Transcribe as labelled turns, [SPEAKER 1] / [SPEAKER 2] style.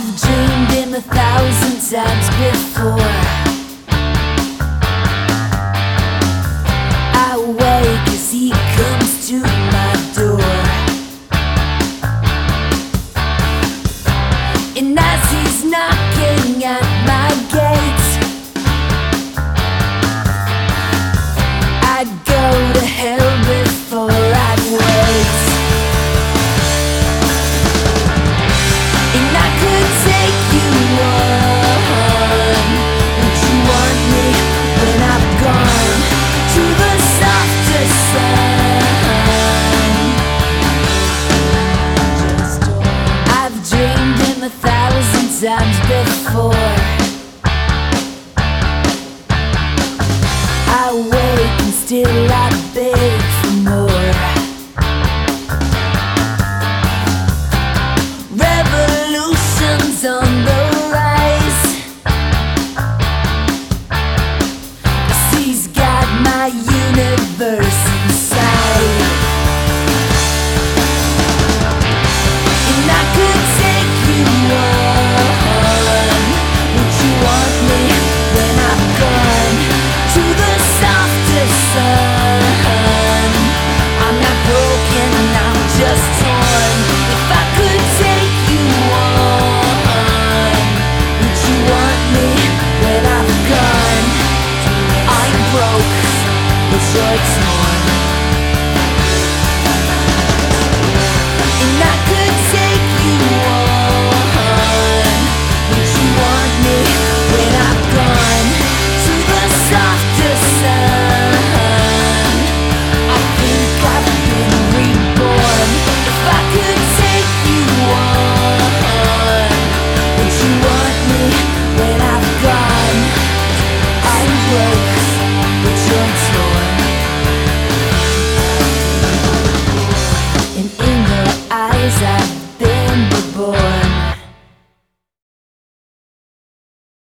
[SPEAKER 1] I've dreamed him 1,000 times before. I wake as he comes to my door, and as he's knocking at my gate, I'd go to hell before I'd wait. And I could take you on. Would you want me when I've gone to the softer sun? I've dreamed him 1,000 times before.